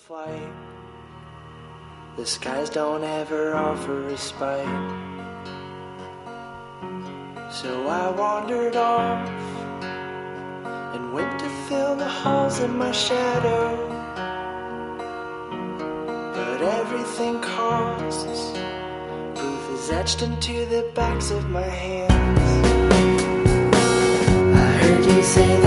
flight. The skies don't ever offer respite. So I wandered off and went to fill the holes in my shadow. But everything costs. Proof is etched into the backs of my hands. I heard you say that